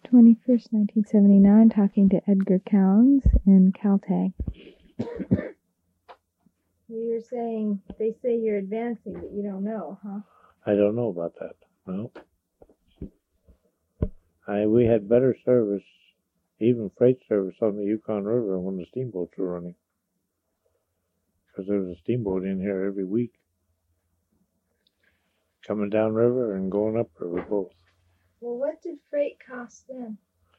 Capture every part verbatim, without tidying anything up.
twenty-first, nineteen seventy-nine, talking to Edgar Cowens in Caltag. You're saying, they say you're advancing, but you don't know, huh? I don't know about that. No. I, we had better service, even freight service on the Yukon River when the steamboats were running. Because there was a steamboat in here every week. Coming down river and going up river both. Well, what did freight cost then?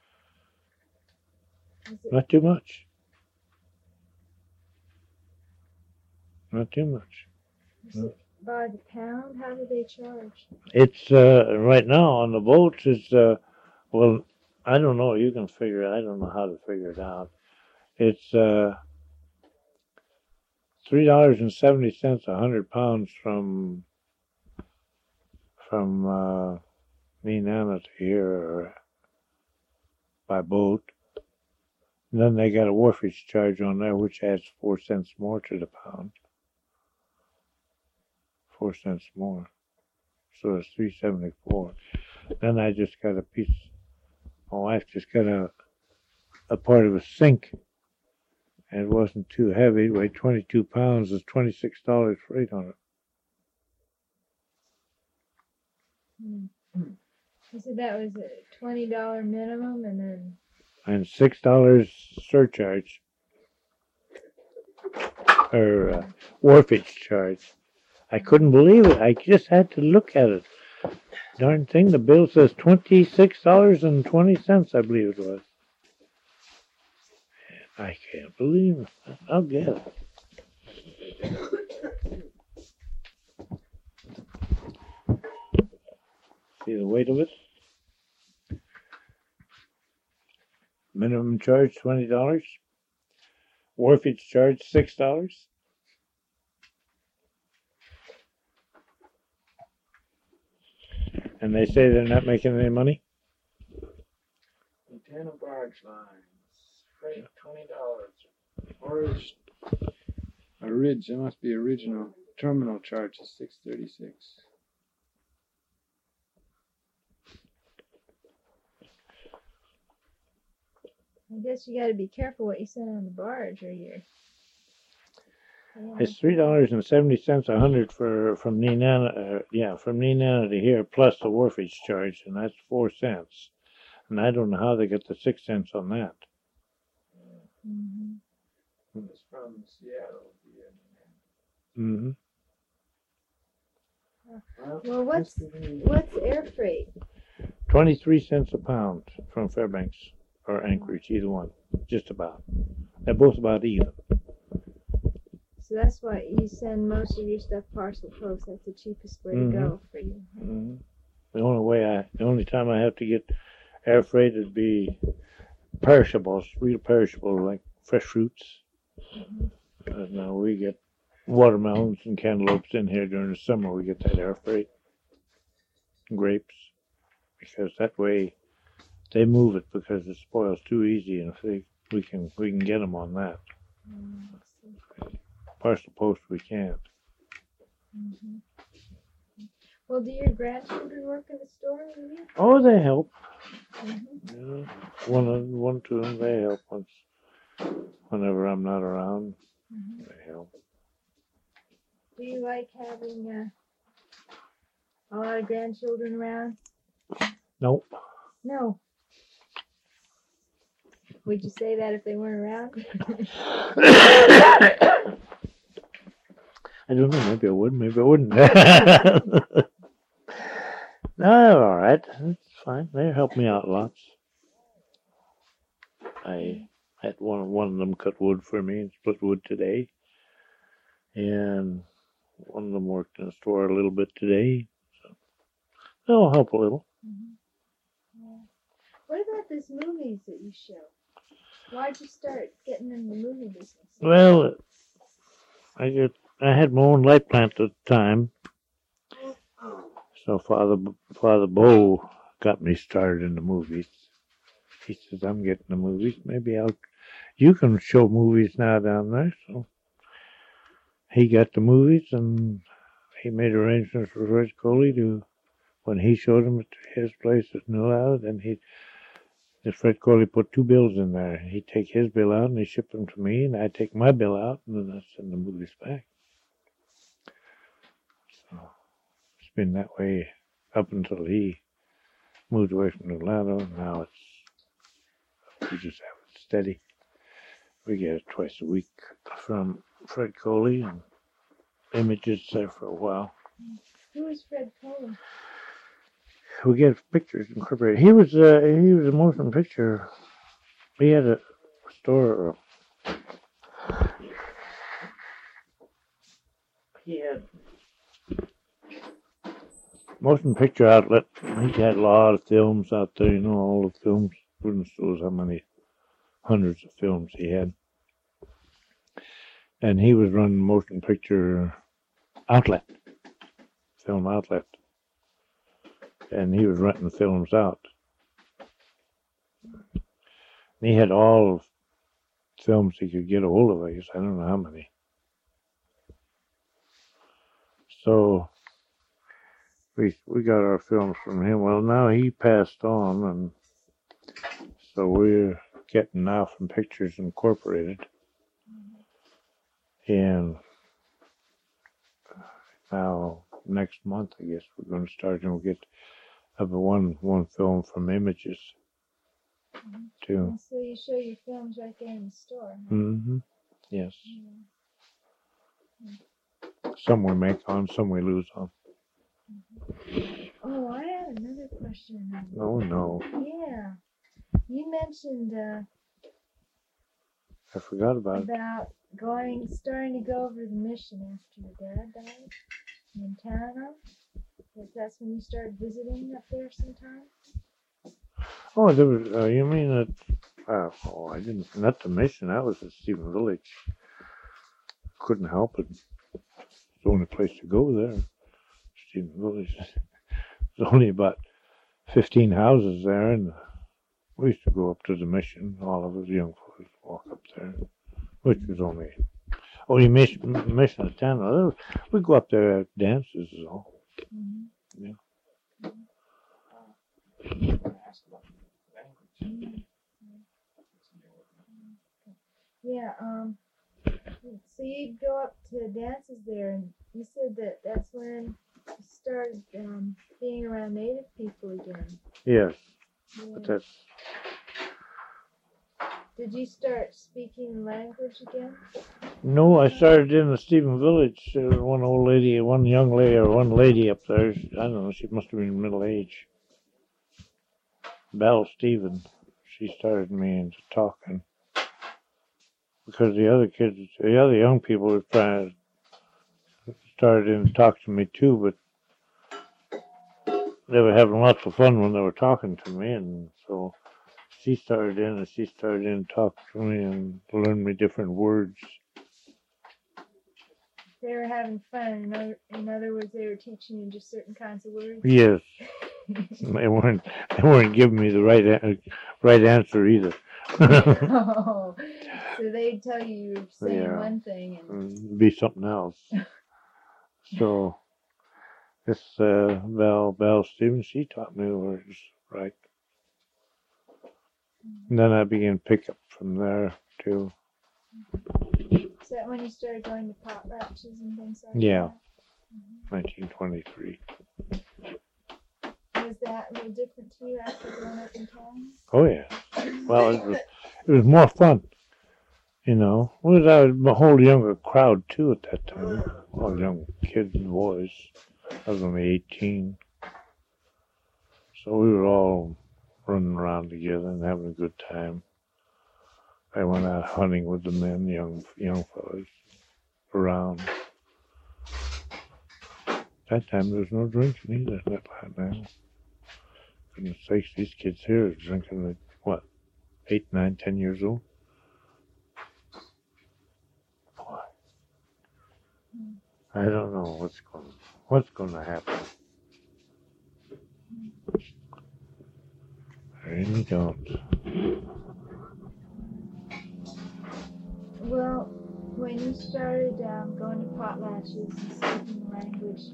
Not too much. Not too much. Was it by the pound? How do they charge? It's, uh, right now on the boats, it's, uh, well, I don't know. You can figure it. I don't know how to figure it out. It's, uh, three dollars and seventy cents a hundred pounds from, from, uh, Nenana to here, or by boat. And then they got a wharfage charge on there, which adds four cents more to the pound. Four cents more. So it's three seventy-four. Then I just got a piece, my wife just got a, a part of a sink. And it wasn't too heavy. It weighed twenty-two pounds. There's twenty-six dollars freight on it. Hmm. You said that was a twenty dollar minimum and then... And six dollars surcharge. Or uh, wharfage charge. I couldn't believe it. I just had to look at it. Darn thing, the bill says twenty-six dollars and twenty cents, I believe it was. I can't believe it. I'll get it. See the weight of it? Minimum charge twenty dollars. Wharfage charge six dollars. And they say they're not making any money? Montana barge lines, freight twenty dollars. Or a ridge, that must be original. Terminal charge is six thirty-six. I guess you got to be careful what you send on the barge, or you're... Yeah. It's three dollars and seventy cents a hundred for from Nenana, uh, yeah, from Nenana to here, plus the wharfage charge, and that's four cents. And I don't know how they get the six cents on that. Mm-hmm. It's from Seattle. Mm-hmm. Well, what's what's air freight? Twenty-three cents a pound from Fairbanks or Anchorage, either one, just about. They're both about even. So that's why you send most of your stuff parcel post. That's the cheapest way Mhm. to go for you. Mm-hmm. The only way I, the only time I have to get air freight would be perishables, real perishable, like fresh fruits. Mm-hmm. Uh, now we get watermelons and cantaloupes in here during the summer. We get that air freight. Grapes, because that way they move it because it spoils too easy, and if they, we can we can get them on that. Mm-hmm. Parcel post we can't. Mm-hmm. Well, do your grandchildren work in the store with you? Oh, they help. Mm-hmm. Yeah, one of one two of them they help once whenever I'm not around. Mm-hmm. They help. Do you like having uh, a lot of grandchildren around? Nope. No. Would you say that if they weren't around? I don't know. Maybe I would. Maybe I wouldn't. No, they're all right. It's fine. They help me out lots. I had one one of them cut wood for me and split wood today, and one of them worked in the store a little bit today. So they'll help a little. Mm-hmm. Yeah. What about these movies that you show? Why'd you start getting in the movie business? Well, I get I had my own light plant at the time, so Father Father Bo got me started in the movies. He says, "I'm getting the movies. Maybe I'll. You can show movies now down there." So he got the movies, and he made arrangements for Reg Coley to, when he showed him at his place at Newell, then he This Fred Coley put two bills in there. He'd take his bill out and he'd ship them to me, and I'd take my bill out and then I'd send the movies back. So it's been that way up until he moved away from Atlanta. Now it's, we just have it steady. We get it twice a week from Fred Coley and Images there for a while. Who is Fred Coley? We get pictures incorporated. He was uh, he was a motion picture. He had a store. He had motion picture outlet. He had a lot of films out there. You know, all the films. Goodness knows how many hundreds of films he had. And he was running motion picture outlet, film outlet. And he was renting films out. And he had all of films he could get a hold of, I guess. I don't know how many. So we we got our films from him. Well, now he passed on, and so we're getting now from Pictures Incorporated. And now next month, I guess, we're going to start, and we'll get have a one one film from Images Mm-hmm. too. And so you show your films right there in the store. Huh? Mm-hmm. Yes. Yeah. Some we make on, some we lose on. Oh, I had another question. Oh no, Yeah. You mentioned uh, I forgot about it. about going, starting to go over the mission after your dad died in Montana. That that's when you started visiting up there sometime? Oh, there was. Uh, you mean that? Uh, oh, I didn't. Not the mission. That was at Stephen Village. Couldn't help it. It's the only place to go there. Stephen Village. There's only about fifteen houses there, and we used to go up to the mission. All of us young folks walk up there, which was only only mission mission of town. We go up there at dances is all. Mm-hmm. Yeah. Yeah, um, so you'd go up to dances there, and you said that that's when you started um, being around Native people again. Yes, Yeah. but that's Did you start speaking the language again? no. I started in the Stephen Village. There was one old lady, one young lady, or one lady up there. I don't know. She must have been middle age. Belle Stephen. She started me into talking because the other kids, the other young people, were trying to started in to talk to me too, but they were having lots of fun when they were talking to me, and so she started in and she started in to talk to me and learn me different words. They were having fun. In other, in other words, they were teaching you just certain kinds of words. Yes, they weren't. They weren't giving me the right a- right answer either. Oh, so they'd tell you you were saying Yeah. one thing, and It'd be something else. So this uh, Val Val Stevens, she taught me the words right. And then I began to pick up from there too. is that when you started going to potlatches and things like Yeah. that? nineteen twenty-three. Was that a little different to you after growing up in town? Oh yeah. Well, it was it was more fun, you know. It was a whole younger crowd too at that time. All young kids and boys. I was only eighteen, so we were all running around together and having a good time. I went out hunting with the men, young young fellas, around. That time there was no drinking either. That time. Goodness sakes, these kids here are drinking at what, eight, nine, ten years old. Boy, I don't know what's going what's going to happen. I really don't. Well, when you started um, going to potlatches and speaking the language,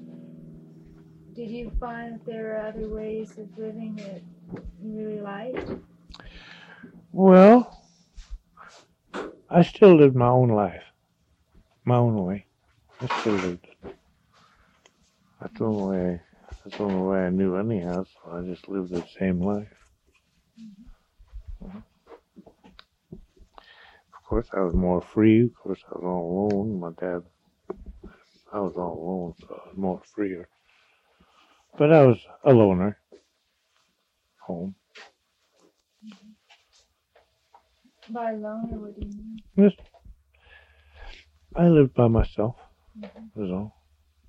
did you find that there were other ways of living that you really liked? Well, I still lived my own life, my own way. I still lived it. That's the only way. That's the only way I knew anyhow. So I just lived the same life. Mhm. Of course, I was more free. Of course, I was all alone. My dad, I was all alone, so I was more freer. But I was a loner, home. By loner, what do you mean? Just, I lived by myself. Mm-hmm. Was all.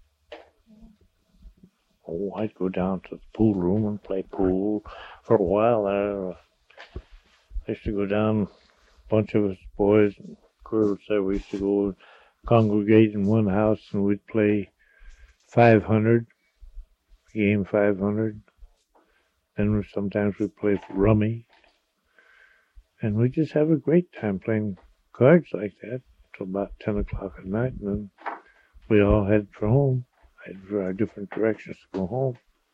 Oh, I'd go down to the pool room and play pool for a while. There, I used to go down. A bunch of us boys and girls there. We used to go congregate in one house and we'd play five hundred, game five hundred. Then sometimes we'd play rummy. And we'd just have a great time playing cards like that till about ten o'clock at night. And then we all head for home, head for our different directions to go home.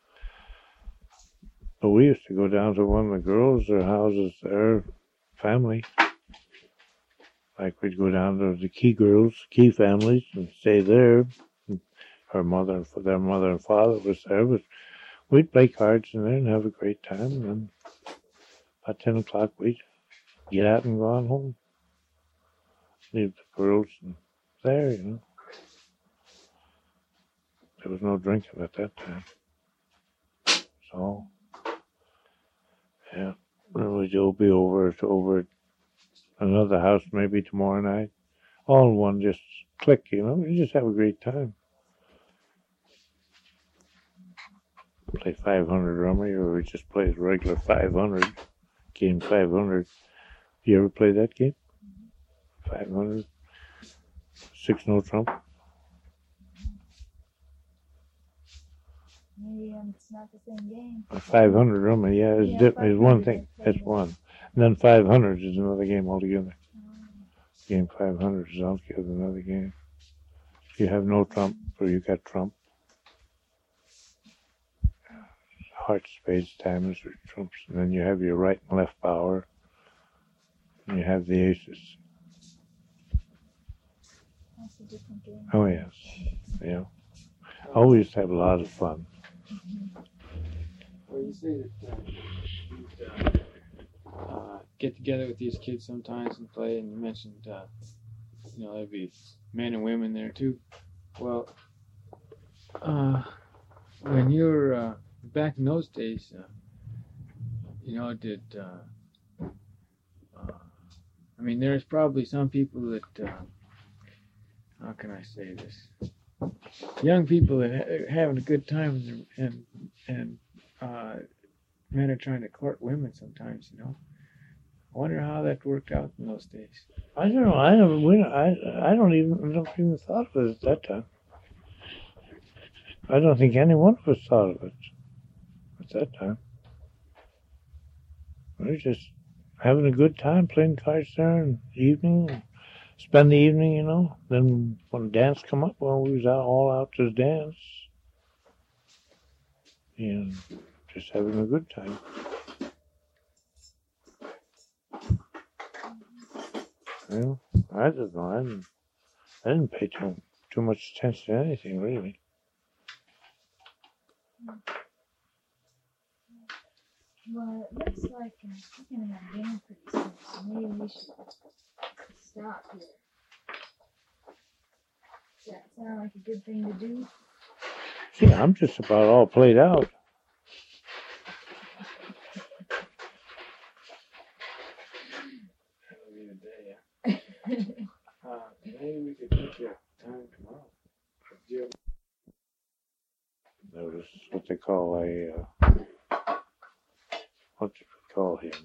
But we used to go down to one of the girls, their houses, their family. Like we'd go down to the Key girls, Key families, and stay there. Her mother, their mother and father was there, but we'd play cards in there and have a great time. And then about ten o'clock, we'd get out and go on home. Leave the girls there, you know. There was no drinking at that time. So, yeah. Then we'd all be over to over at another house maybe tomorrow night. All in one just click, you know. You just have a great time. Play five hundred rummy, or we just play regular five hundred, game five hundred. You ever play that game? five hundred? Six no trump? Maybe um, it's not the same game. five hundred rummy, yeah, is, Yeah, dip, is one five hundred, thing. I've That's played it. one. And then five hundred is another game altogether. Um, Game five hundred is altogether another game. If you have no trump, or you got trump, hearts, spades, diamonds, or trumps, and then you have your right and left power, and you have the aces. that's a different game. Oh, yes. Yeah. Always have a lot of fun. Well, you say that uh, you'd uh, uh, get together with these kids sometimes and play, and you mentioned, uh, you know, there'd be men and women there too. Well, uh, when you were uh, back in those days, uh, you know, did uh, uh, I mean, there's probably some people that, uh, how can I say this? Young people that are having a good time, and and uh, men are trying to court women sometimes, you know. I wonder how that worked out in those days. I don't know. I don't. We, I. I don't even. I don't even thought of it at that time. I don't think any one of us thought of it at that time. We were just having a good time playing cards there in the evening. Spend the evening, you know. Then when dance come up, well, we was out all out to dance, and just having a good time. Well, I don't know. I didn't. I didn't pay too too much attention to anything really. Well, it looks like uh, we're gonna have dinner pretty soon, so maybe we should stop here. Does that sound like a good thing to do? See, I'm just about all played out. That'll be the day, yeah. Uh, maybe we could make your time tomorrow. Do you- That was what they call a. Uh, what do we call him?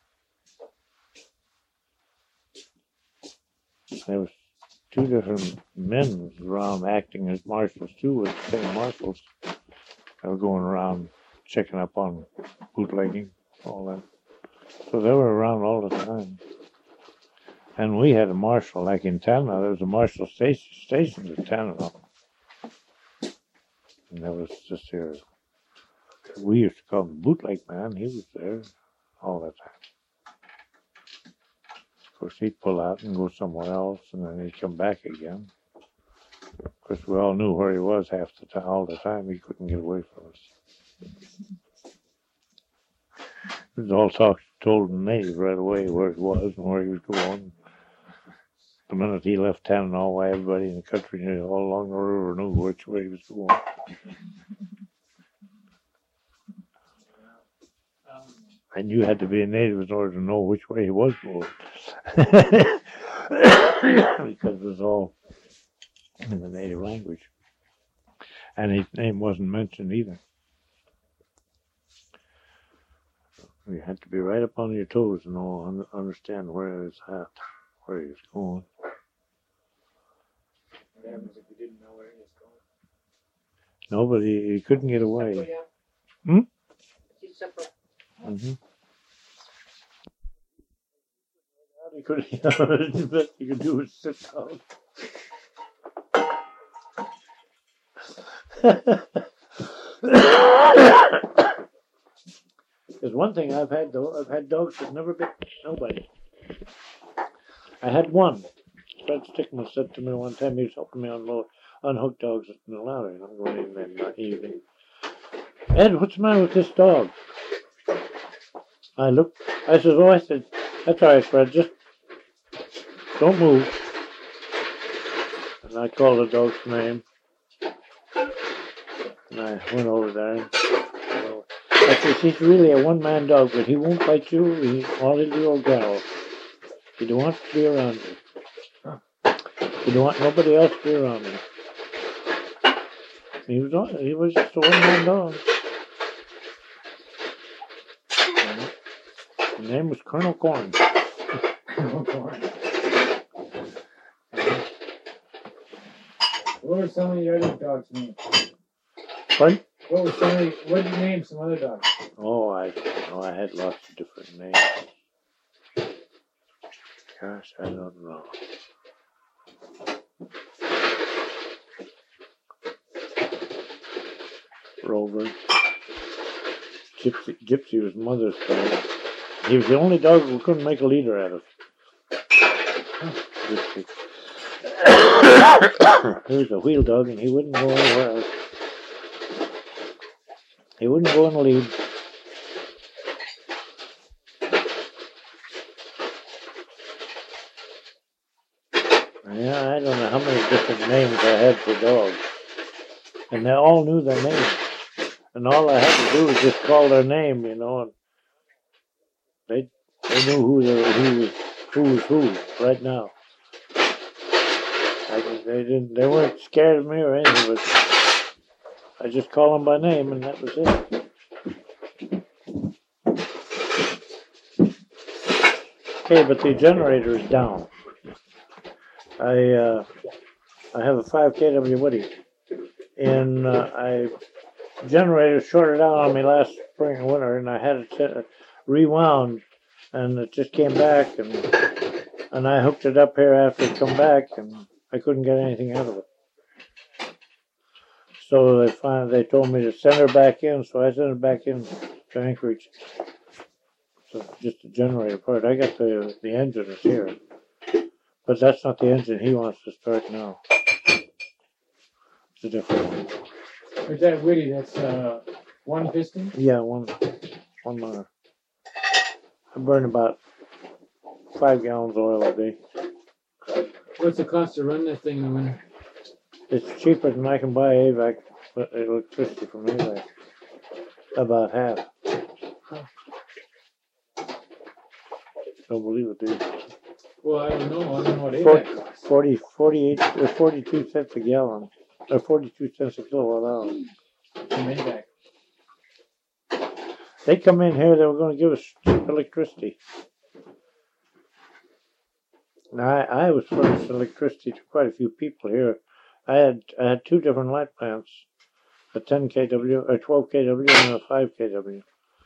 There was two different men around acting as marshals too, with the same marshals. They were going around checking up on bootlegging, all that. So they were around all the time. And we had a marshal, like in Tanana, there was a marshal station, stationed in Tanana. And there was just here, we used to call him bootleg man, he was there all the time. course, he'd pull out and go somewhere else, and then he'd come back again. Of course, we all knew where he was half the time, all the time. He couldn't get away from us. It was all talk, told in native right away where he was and where he was going. The minute he left town and all, everybody in the country knew, all along the river knew which way he was going. And you had to be a native in order to know which way he was going. Because it was all in the native language. And his name wasn't mentioned either. You had to be right up on your toes and all understand where he was at, where he was going. What happens if you didn't know where he was going? Nobody, he couldn't get away. Simple, yeah. Hmm? It's simple. Mm-hmm. You could, the best you could do is sit down. There's one thing I've had though. I've had dogs that never bit nobody. I had one. Fred Stickman said to me one time, he was helping me unload, unhook dogs at the ladder, and I'm going in there that evening. Ed, what's the matter with this dog? I looked. I said, oh, I said, that's all right, Fred. Just don't move. And I called the dog's name. And I went over there. And, so, I said, he's really a one-man dog, but he won't bite you. He, all he'll do will growl. He don't want to be around you. He don't want nobody else to be around him. He was, on, he was just a one-man dog. His name was Colonel Corn. Colonel Corn. What were some of your other dogs' names? Pardon? What were some of the, what did you name some other dogs? Oh, I oh, I had lots of different names. Gosh, I don't know. Rover. Gypsy, Gypsy was mother's dog. He was the only dog we couldn't make a leader out of. Gypsy. He was a wheel dog, and he wouldn't go anywhere else. He wouldn't go in the lead. Yeah, I don't know how many different names I had for dogs. And they all knew their names. And all I had to do was just call their name, you know, and they they knew who they, who was who was who right now. I, they didn't they weren't scared of me or anything, but I just call them by name, and that was it. Okay, but the generator is down. I uh, I have a five K W Woody, and uh, I generator shorted out on me last spring and winter, and I had it set, rewound, and it just came back, and and I hooked it up here after it come back, and I couldn't get anything out of it. So they finally they told me to send her back in, so I sent it back in to Anchorage. So just the generator part. I got the the engine is here, but that's not the engine he wants to start now. It's a different one. Is that Woody? That's uh, one piston? Yeah, one one motor. I burn about five gallons of oil a day. What's the cost to run that thing in the winter? It's cheaper than I can buy A V A C electricity from A V A C. About half. Don't believe it, dude. Well, I don't know. I don't know what A Forty, V A C costs. forty, forty-eight, or forty-two cents a gallon, or forty-two cents a kilowatt hour. From A V A C. They come in here, they were going to give us cheap electricity. Now, I, I was furnished electricity to quite a few people here. I had I had two different light plants, a ten K W, a twelve K W, and a five K W.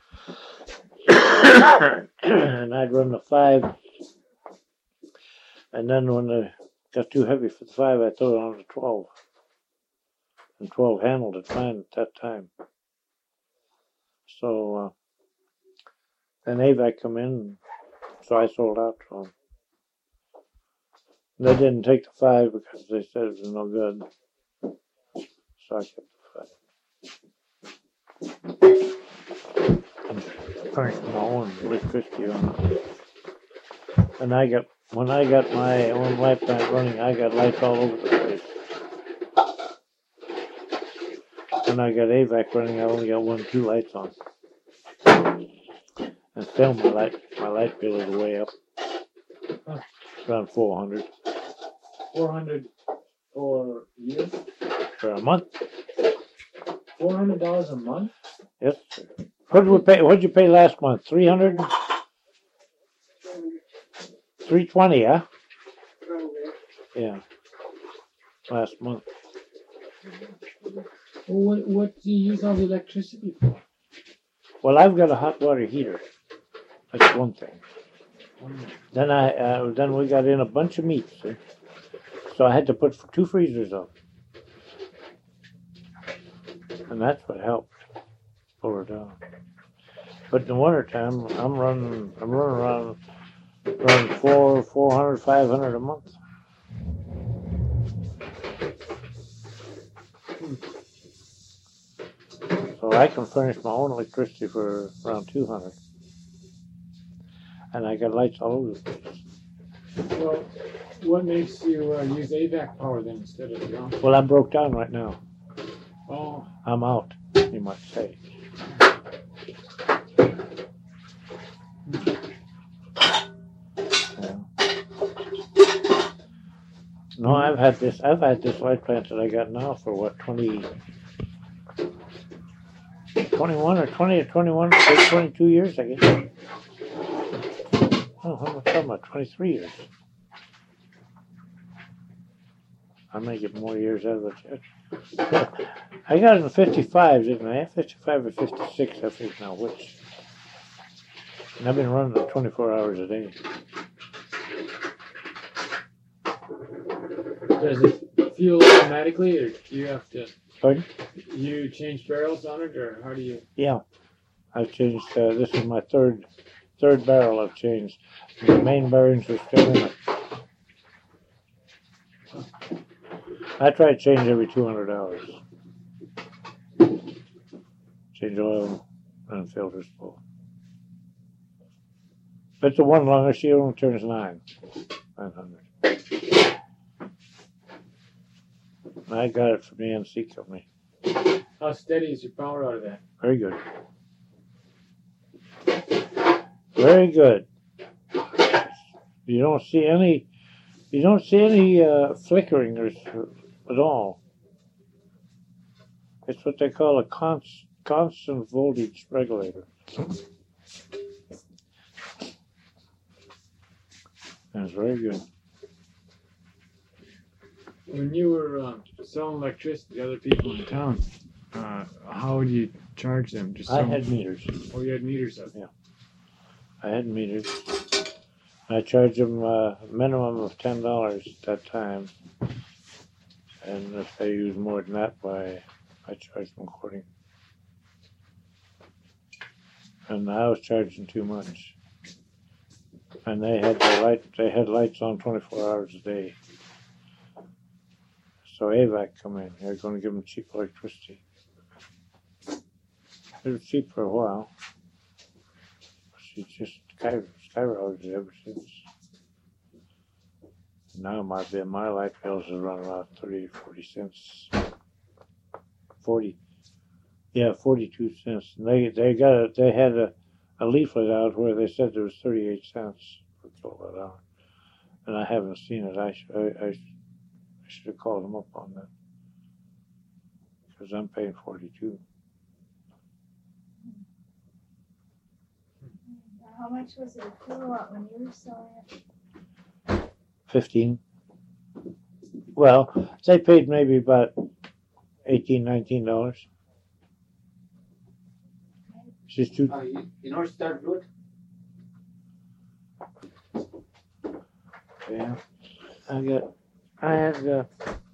And I'd run the five, and then when it got too heavy for the five, I threw it on the twelve. And twelve handled it fine at that time. So uh, then A V A C come in, so I sold out to them. They didn't take the five because they said it was no good. So I kept the five. I'm turning my own electricity on. And I got, when I got my own light plant running, I got lights all over the place. When I got A V A C running, I only got one, two lights on. And still my light, my light bill is way up. Around four hundred. Four hundred for a year? For a month. Four hundred dollars a month? Yes, sir. What did we pay? What did you pay last month? Three hundred. Three twenty, huh? Yeah. Last month. Well, what what do you use all the electricity for? Well, I've got a hot water heater. That's one thing. Then I uh, then we got in a bunch of meat, see? So I had to put two freezers up, and that's what helped pull her down. But in the wintertime, I'm running I'm running around around four four hundred five hundred a month. So I can furnish my own electricity for around two hundred. And I got lights all over the place. Well, what makes you uh, use A V A C power then instead of your own? Well, I'm broke down right now. Oh, I'm out, you might say. Yeah. No, I've had this. I've had this light plant that I got now for what twenty, twenty-one or twenty or twenty-one, twenty-two years, I guess. Oh, how much am I? twenty-three years. I may get more years out of it. I got it in fifty-five, didn't I? fifty-five or fifty-six, I think now, which. And I've been running it twenty-four hours a day. does it fuel automatically, or do you have to? Pardon? You change barrels on it, or how do you? Yeah. I've changed, uh, this is my third third barrel I've changed. The main bearings are still in it. I try to change every two hundred hours. Change oil and filters full. If it's the one longer, she only turns nine. nine hundred. I got it from the N C company. How steady is your power out of that? Very good. Very good. You don't see any, you don't see any uh, flickering or, at all. It's what they call a const, constant voltage regulator. That's very good. When you were uh, selling electricity to other people in town, uh, how would you charge them? Just I some- had meters. Oh, you had meters up. I had meters. I charged them a minimum of ten dollars at that time. And if they use more than that, why I charged them according. And I was charging too much. And they had their light. They had lights on twenty-four hours a day. So A V A C come in. They're going to give them cheap electricity. It was cheap for a while. She just skyrocketed ever since. Now my bill, my light bills is running around thirty, forty cents. Forty, yeah, forty-two cents. And they they got a, they had a, a leaflet out where they said there was thirty-eight cents per kilowatt hour, and I haven't seen it. I should I, I, I should have called them up on that because I'm paying forty-two. How much was it a kilowatt when you were selling it? Fifteen. Well, they paid maybe about eighteen, nineteen dollars. She's too. Uh, you, you know start root? Yeah. I got. I had. Uh,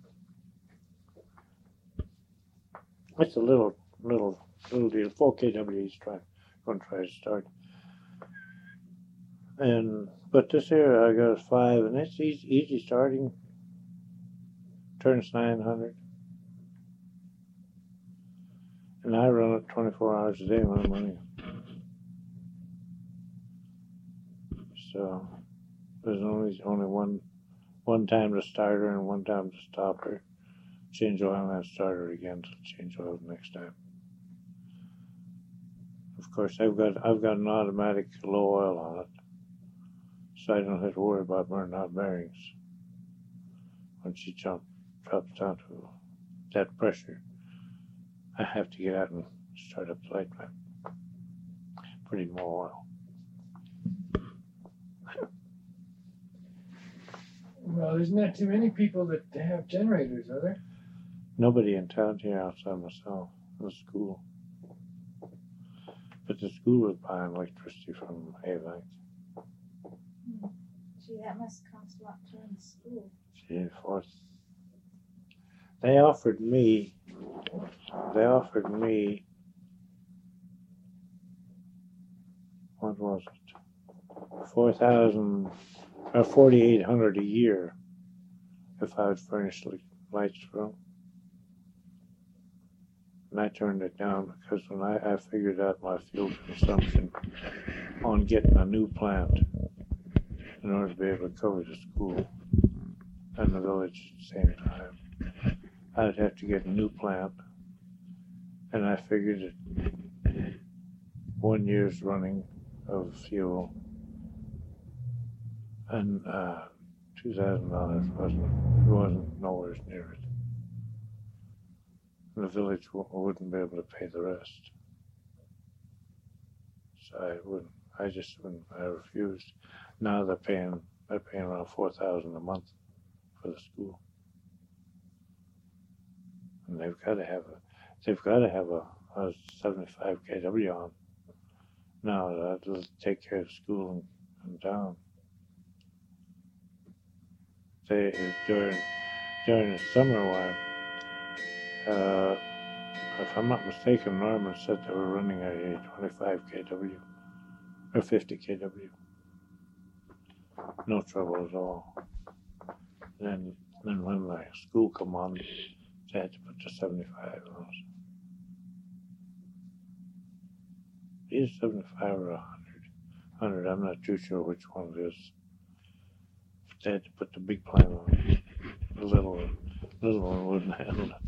it's a little, little, little deal. Four K W E's trying. Going to try to start. And but this here I got a five, and it's easy, easy starting. Turns nine hundred, and I run it twenty-four hours a day when I'm running. So there's only only one one time to start her and one time to stop her. Change oil and then start her again. Change oil the next time. Of course, I've got I've got an automatic low oil on it, so I don't have to worry about burning out bearings when she jump, drops down to that pressure. I have to get out and start up the light plant. Put in more oil. Well, there's not too many people that have generators, are there? Nobody in town here outside myself. The school. But the school was buying electricity from Haylink. Hmm. Gee, that must cost a lot to run the school. Gee, fourth. They offered me, they offered me, what was it? four thousand, or forty-eight hundred a year if I would furnish the lights for them. And I turned it down because when I, I figured out my fuel consumption on getting a new plant in order to be able to cover the school and the village at the same time, I'd have to get a new plant. And I figured that one year's running of fuel and uh, two thousand dollars wasn't, it wasn't nowhere near it. The village w- wouldn't be able to pay the rest. So I wouldn't, I just wouldn't, I refused. Now they're paying, they're paying around four thousand a month for the school. And they've got to have a, they've got to have a, a seventy-five K W on. Now that'll take care of the school and, and town. They, during, during the summer while, Uh, if I'm not mistaken, Norman said they were running a twenty-five K W or fifty K W. No trouble at all. Then, then when the school come on, they had to put the seventy-five on. Either seventy-five or one hundred. one hundred, I'm not too sure which one it is. But they had to put the big plant on. The little one, little one wouldn't handle it.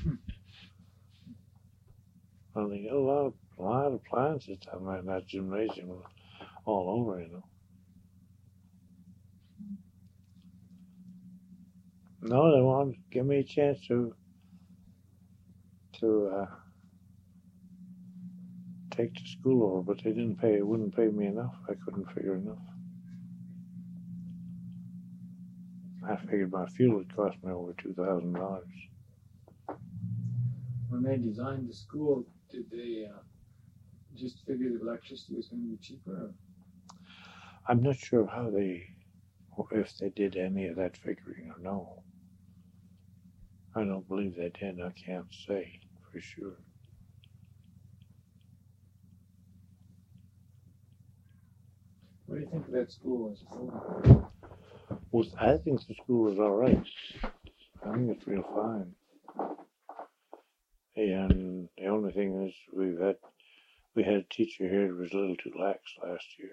Well, they got a lot of, a lot of appliances down there in that gymnasium all over, you know. No, they wanted to give me a chance to to uh, take the school over, but they didn't pay. It wouldn't pay me enough. I couldn't figure enough. I figured my fuel would cost me over two thousand dollars. When they designed the school, did they uh, just figure that electricity was going to be cheaper? Or? I'm not sure how they, if they did any of that figuring or no. I don't believe they did. I can't say for sure. What do you think of that school as a whole? Well, I think the school is all right. I think it's real fine. And the only thing is, we've had we had a teacher here that was a little too lax last year.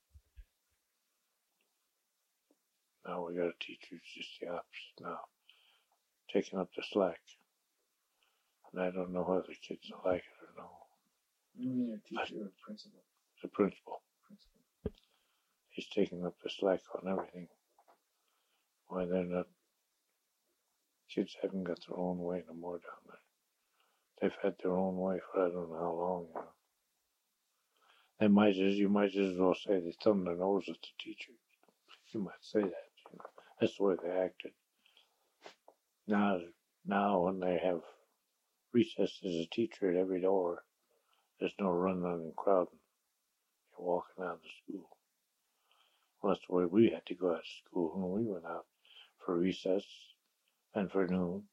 Now we got a teacher who's just the opposite now, taking up the slack. And I don't know whether the kids will like it or no. You mean a teacher or principal? The principal, Principal. he's taking up the slack on everything. Why they're not, kids haven't got their own way no more down there. They've had their own way for I don't know how long, you know. They might as you might as well say they thumb their nose at the teacher. You might say that. You know. That's the way they acted. Now, now when they have recess as a teacher at every door, there's no running and crowding. You're walking out of school. Well, that's the way we had to go out of school when we went out for recess and for noon.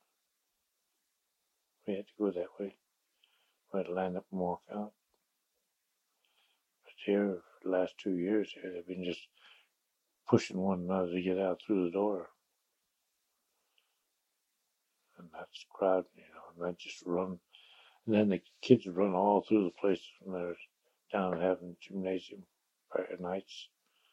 We had to go that way. We had to line up and walk out. But here, for the last two years here. They've been just pushing one another to get out through the door. And that's crowd, you know, and they just run. And then the kids run all through the place when they're down and having gymnasium Friday nights.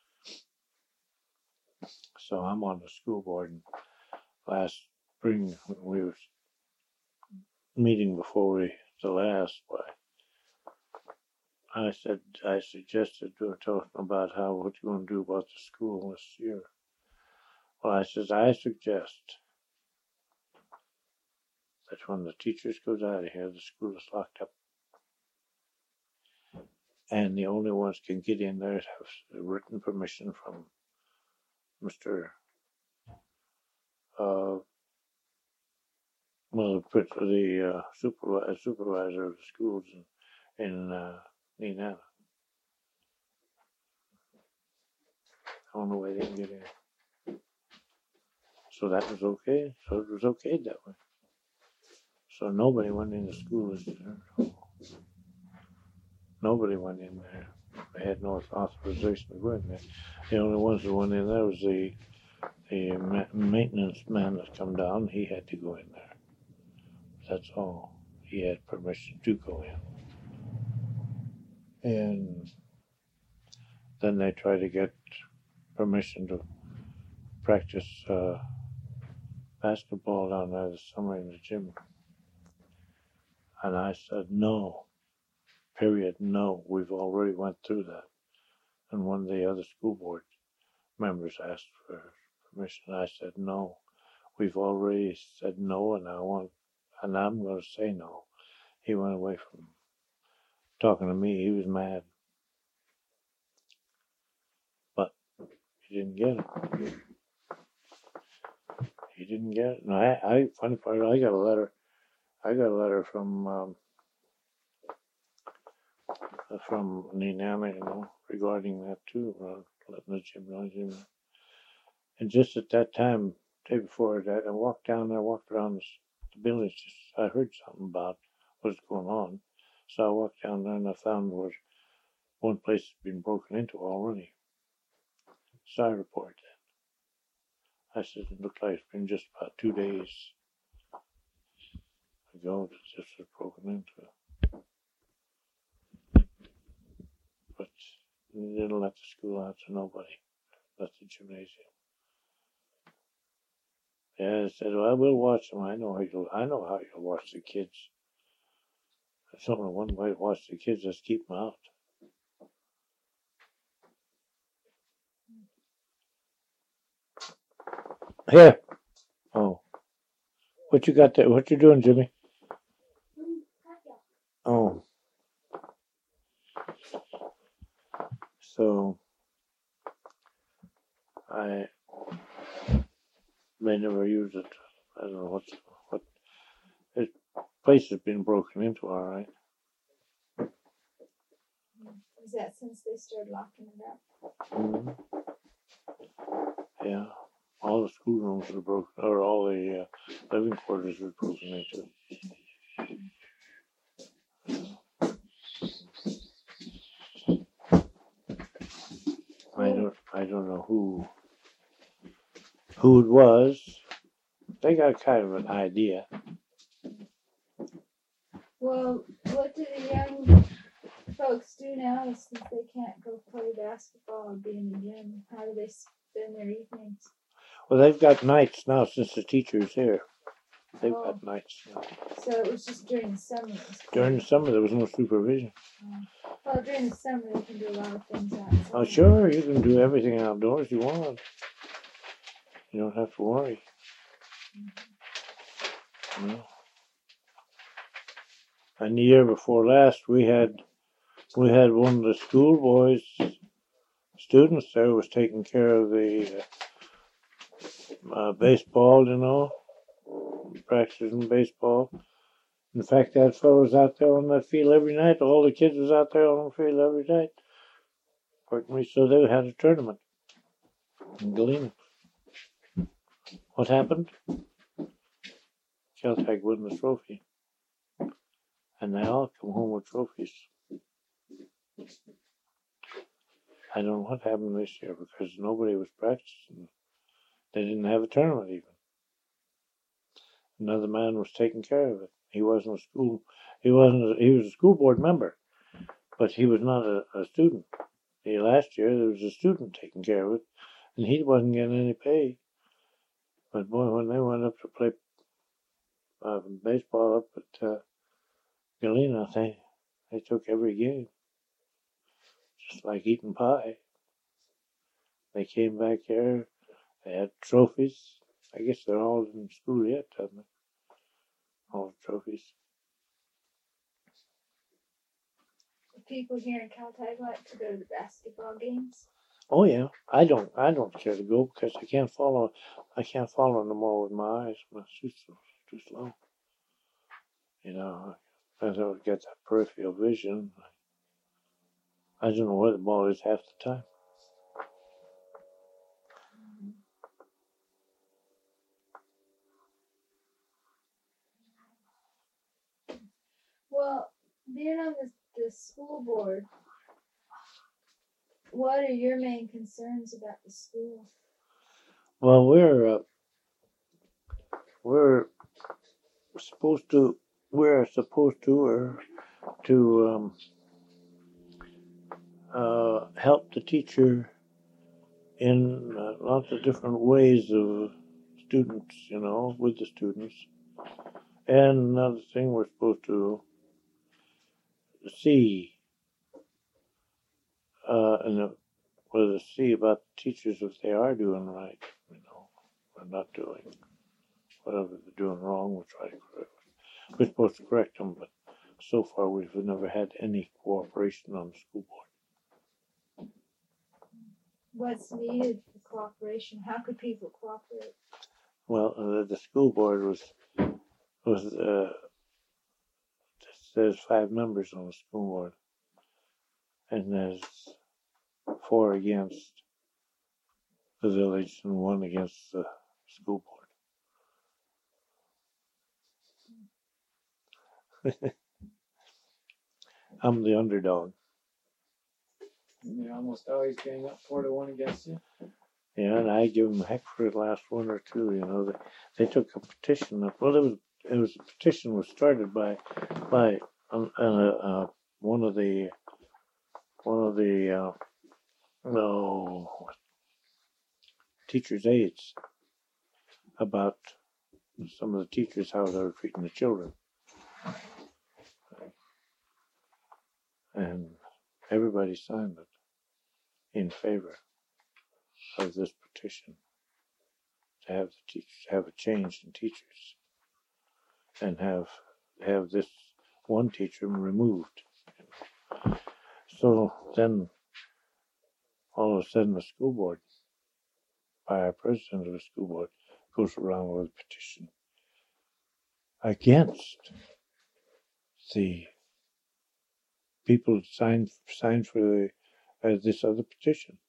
So I'm on the school board. And last spring, when we were meeting before we, the last, why, I said, I suggested to her, talking about how, what you want to do about the school this year. Well, I says, I suggest that when the teachers goes out of here, the school is locked up. And the only ones can get in there have written permission from Mister Uh, well, the uh, supervisor, supervisor of the schools in, in uh, Nenana. The only way they can get in. So that was okay. So it was okay that way. So nobody went into school this year. Nobody went in there. They had no authorization to go in there. The only ones that went in there was the the ma- maintenance man that come down. He had to go in there. That's all. He had permission to go in. And then they tried to get permission to practice uh, basketball down there this summer in the gym. And I said, no, period, no. We've already went through that. And one of the other school board members asked for permission. I said, no, we've already said no, and I want, and I'm going to say no. He went away from talking to me. He was mad. But he didn't get it. He didn't get it. And I, I funny part, I got a letter. I got a letter from um, from Nenana, you know, regarding that too, uh, letting the gym run, gym run. And just at that time, day before that, I walked down there, walked around the, the building. Just, I heard something about what's going on, so I walked down there and I found was one place had been broken into already. So I reported that. I said it looked like it's been just about two days ago that this was broken into. But they didn't let the school out to nobody. Let the gymnasium. Yeah, I said, well, I will watch them. I know how you. I know how you watch the kids. There's only one way to watch the kids. Just keep them out. Here. Oh, what you got there? What you doing, Jimmy? Oh. So I may never use it. I don't know what what. This place has been broken into, all right. Is that since they started locking it up? Mm-hmm. Yeah, all the schoolrooms were broken, or all the uh, living quarters were broken into. I don't, I don't know who, who it was. They got kind of an idea. Well, what do the young folks do now since they can't go play basketball or be in the gym? How do they spend their evenings? Well, they've got nights now since the teacher's here. They've Oh. got nights now. So it was just during the summer. It was During the summer, there was no supervision. Um, well, during the summer they can do a lot of things outside. Oh, sure, you can do everything outdoors you want. You don't have to worry. Mm-hmm. No. And the year before last, we had we had one of the school boys, students there, was taking care of the uh, uh, baseball, you know, practicing baseball. In fact, that fellow was out there on that field every night. All the kids was out there on the field every night. So they had a tournament in Galena. What happened? Caltech won the trophy. And they all come home with trophies. I don't know what happened this year because nobody was practicing. They didn't have a tournament even. Another man was taking care of it. He wasn't a school. He wasn't. A, he was a school board member, but he was not a, a student. He, last year there was a student taking care of it, and he wasn't getting any pay. But boy, when they went up to play uh, baseball up at uh, Galena, they they took every game, just like eating pie. They came back here. They had trophies. I guess they're all in school yet, haven't they? All the trophies. People here in Caltech like to go to the basketball games. Oh yeah, I don't. I don't care to go because I can't follow. I can't follow no more with my eyes. My too too slow. You know, I don't get that peripheral vision. I don't know where the ball is half the time. Well, being on the, the school board, what are your main concerns about the school? Well, we're uh, we're supposed to we're supposed to or to um, uh, help the teacher in uh, lots of different ways of students, you know, with the students. And another thing, we're supposed to see uh, and uh, whether see about the teachers if they are doing right, you know, or not doing whatever they're doing wrong. We'll try to correct. We're supposed to correct them, but so far we've never had any cooperation on the school board. What's needed for cooperation? How could people cooperate? Well, uh, the school board was was uh, there's five members on the school board, and there's four against the village and one against the school board. I'm the underdog. They almost always gang up four to one against you. Yeah, and I give them heck for the last one or two. You know, they, they took a petition up. Well, it was it was a petition was started by by um, uh, uh, one of the one of the uh, no teachers' aides about some of the teachers how they were treating the children, and everybody signed it in favor of this petition to have the teachers have a change in teachers and have have this one teacher removed. So then all of a sudden the school board, by our president of the school board, goes around with a petition against the people signed signed for the uh, this other petition.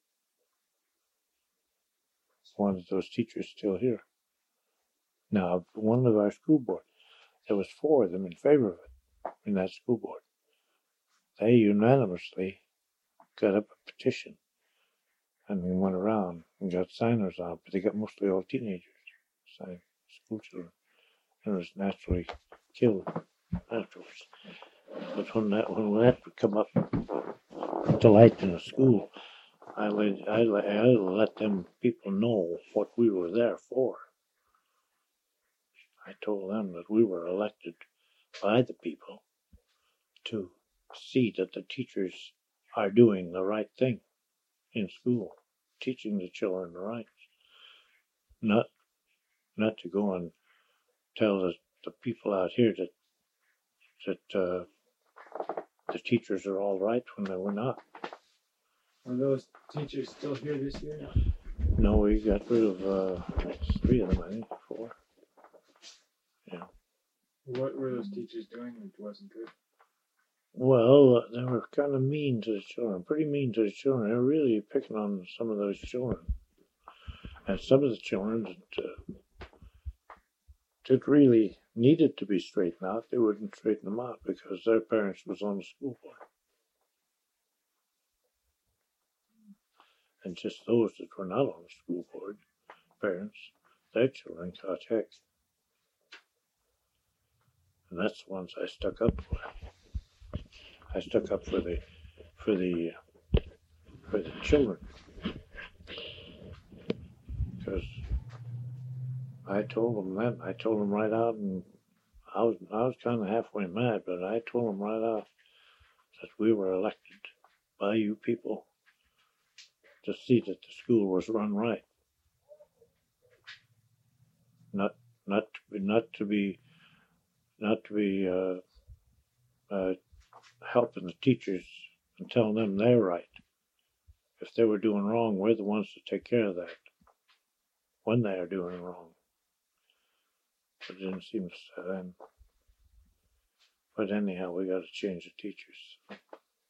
One of those teachers still here. Now, one of our school board, there was four of them in favor of it in that school board. They unanimously got up a petition and we went around and got signers on, but they got mostly all teenagers, signed, school children, and it was naturally killed afterwards. But when that when that would come up to light in the school, I let I let, I let them people know what we were there for. I told them that we were elected by the people to see that the teachers are doing the right thing in school, teaching the children the rights, not not to go and tell the, the people out here that that uh, the teachers are all right when they were not. Are those teachers still here this year? No, we got rid of uh, three of them, I think, four. Yeah. What were those teachers doing that wasn't good? Well, they were kind of mean to the children, pretty mean to the children. They were really picking on some of those children. And some of the children that, uh, that really needed to be straightened out, they wouldn't straighten them out because their parents was on the school board. And just those that were not on the school board, parents, their children caught heck. And that's the ones I stuck up for. I stuck up for the for the for the children. Because I told them that. I told them right out, and I was I was kind of halfway mad, but I told them right out that we were elected by you people to see that the school was run right, not not to be, not to be not to be uh, uh, helping the teachers and telling them they're right. If they were doing wrong, we're the ones to take care of that when they are doing wrong. But it didn't seem so then. But anyhow, we got to change the teachers.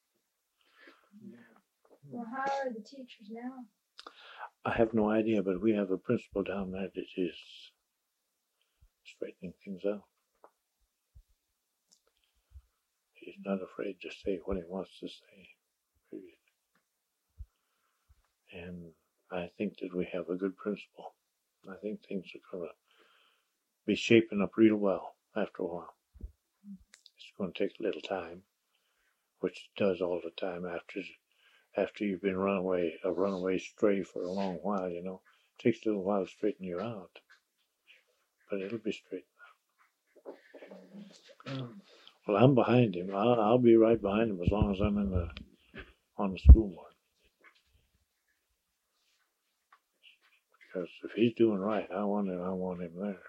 Well, how are the teachers now? I have no idea, but we have a principal down there that is straightening things out. He's not afraid to say what he wants to say, period. And I think that we have a good principal. I think things are going to be shaping up real well after a while. It's going to take a little time, which it does all the time after after you've been runaway a runaway stray for a long while. You know, it takes a little while to straighten you out, but it'll be straightened out. Um, Well, I'm behind him. I'll, I'll be right behind him as long as I'm in the on the school board. Because if he's doing right, I want him. I want him there.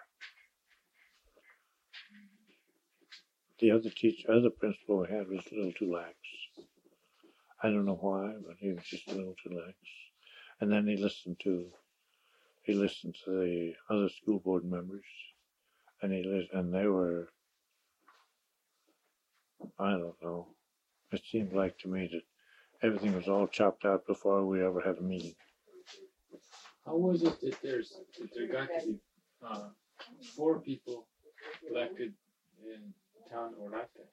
The other teacher, other principal we had was a little too lax. I don't know why, but he was just a little too lax. And then he listened to, he listened to the other school board members, and he lis- and they were, I don't know. It seemed like to me that everything was all chopped out before we ever had a meeting. how was it that there's that there got to be uh, four people elected in town or like that?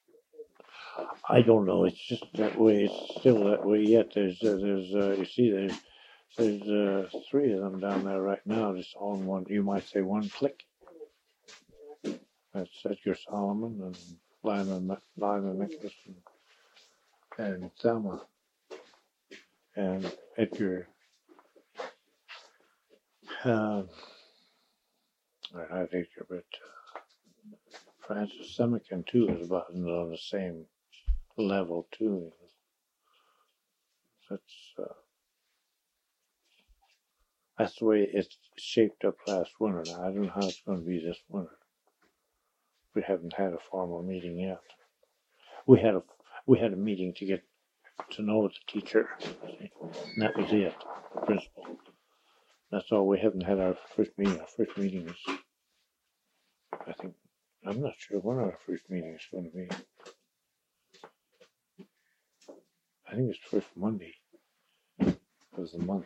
I don't know. It's just that way. It's still that way yet. There's, uh, there's, uh, you see, there's, there's uh, three of them down there right now, just all in one. You might say one click. That's Edgar Solomon and Lionel, Lionel Nicholas and, and Thelma. And Edgar. Um, I like Edgar, but uh, Francis Semikin too is about on the same level too. That's uh, that's the way it's shaped up last winter. Now I don't know how it's going to be this winter. We haven't had a formal meeting yet. We had a we had a meeting to get to know the teacher, and that was it. The principal. That's all. We haven't had our first meeting. Our first meeting is, I think, I'm not sure when our first meeting is going to be. I think it's first Monday of the month.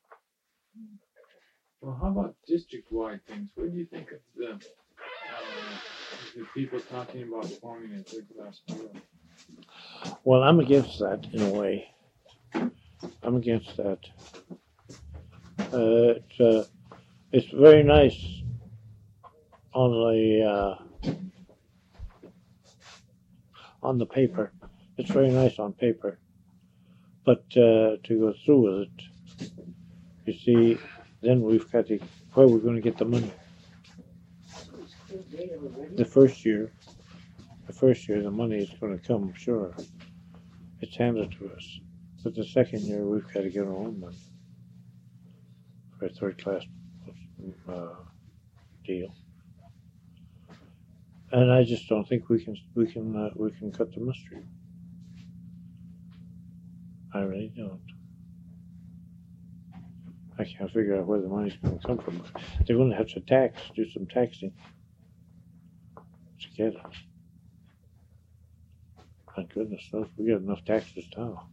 Well, how about district-wide things? What do you think of the uh, the people talking about forming a third-class bureau? Well, I'm against that in a way. I'm against that. Uh, it's, uh, it's very nice on the uh, on the paper. It's very nice on paper, but uh, to go through with it, you see, then we've got to where we're going to get the money. The first year, the first year, the money is going to come. Sure, it's handed to us, but the second year we've got to get our own money for a third class uh, deal. And I just don't think we can we can uh, we can cut the mustard. I really don't. I can't figure out where the money's going to come from. They're going to have to tax, do some taxing to get it. Thank goodness knows we get enough taxes now.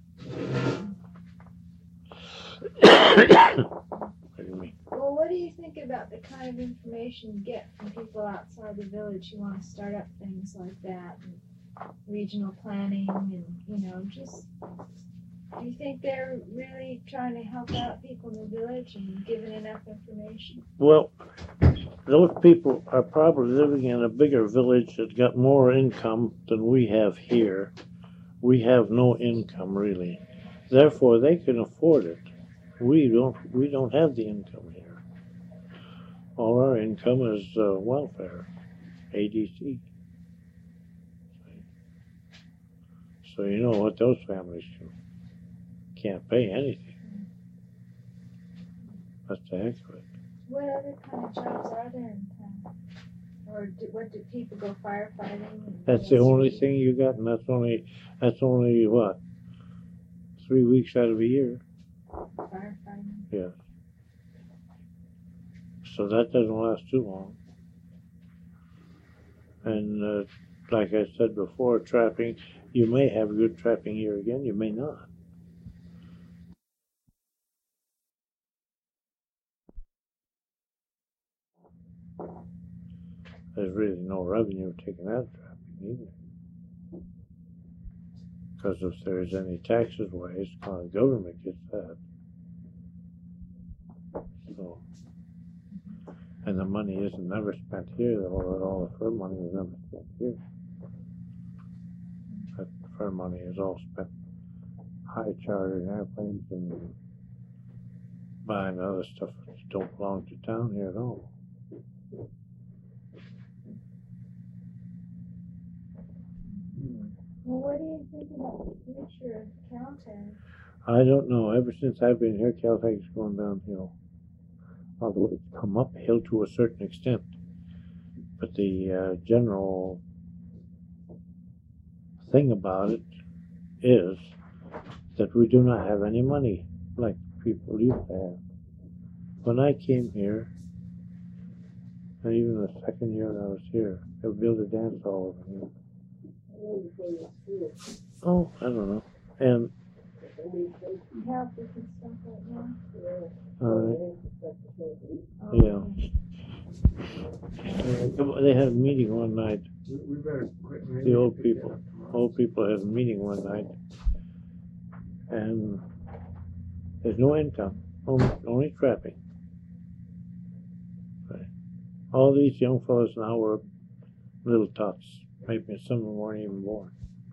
What do you mean? Well, what do you think about the kind of information you get from people outside the village who want to start up things like that, and regional planning, and you know, just Do you think they're really trying to help out people in the village and giving enough information? Well, those people are probably living in a bigger village that got more income than we have here. We have no income really. Therefore, they can afford it. We don't. We don't have the income here. All our income is uh, welfare, A D C. So you know what those families do. Can't pay anything. That's the heck of it. What other kind of jobs are there in town? Or do, what do people go firefighting? and That's the only street? thing you got, and that's only that's only what three weeks out of a year. Firefighting. So that doesn't last too long. And uh, like I said before, trapping, you may have a good trapping year again, you may not. There's really no revenue taken out of trapping either. Because if there's any taxes ways, the county government gets that. So, and the money isn't never spent here. All, all the fur money is never spent here. That fur money is all spent high chartering airplanes and buying other stuff that don't belong to town here at all. Well, what do you think about the future of Caltech? I don't know. Ever since I've been here, Caltech's going downhill. Although it's come uphill to a certain extent. But the uh, general thing about it is that we do not have any money like people used to have. When I came here, and even the second year I was here, they built a dance hall over here. Oh, I don't know. And Help with and stuff like that? uh, Oh, yeah. okay. They had a meeting one night. We better quit. The old people, old people had a meeting one night, and there's no income, only, only trapping. Right. All these young fellows now were little tots. Maybe some of them weren't even born.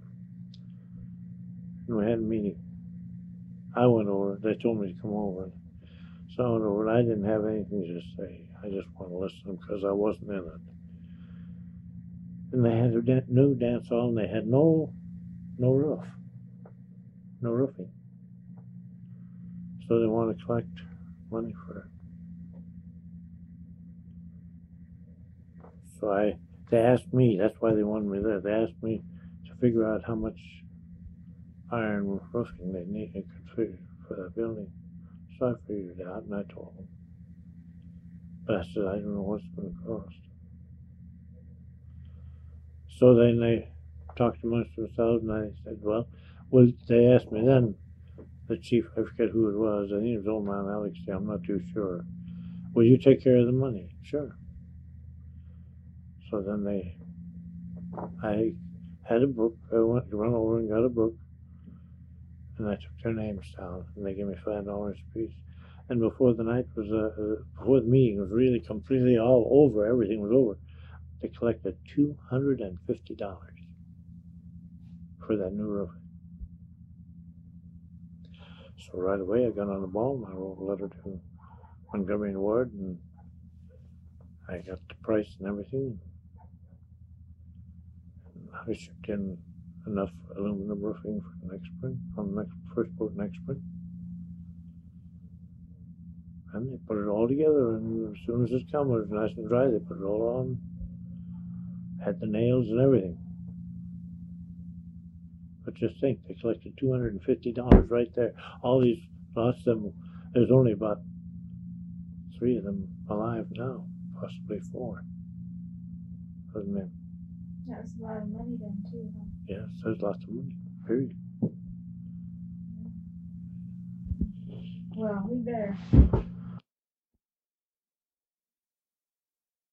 And we had a meeting. I went over. They told me to come over. So I went over, and I didn't have anything to say. I just wanted to listen because I wasn't in it. And they had a da- new dance hall, and they had no, no roof, no roofing. So they want to collect money for it. So I, they asked me. That's why they wanted me there. They asked me to figure out how much iron roofing they needed could figure for that building. So I figured it out, and I told them. But I said I don't know what it's going to cost. So then they talked amongst themselves, and I said, well, well, they asked me then, the chief, I forget who it was, I think it was old man Alex, I'm not too sure. Will you take care of the money? Sure. So then they, I had a book, I went to run over and got a book, and I took their names down, and they gave me five dollars a piece. And before the night was, uh, uh, before the meeting was really completely all over, everything was over, they collected two hundred fifty dollars for that new roof. So right away I got on the ball and I wrote a letter to Montgomery and Ward, and I got the price and everything. And I shipped in enough aluminum roofing for the next spring, on the next first boat next spring. And they put it all together, and as soon as it came, it was nice and dry, they put it all on. Had the nails and everything. But just think, they collected two hundred fifty dollars right there. All these, lots of them, there's only about three of them alive now, possibly four. Those men. That was a lot of money then, too, huh? Yes, there's lots of money, period. Well, we better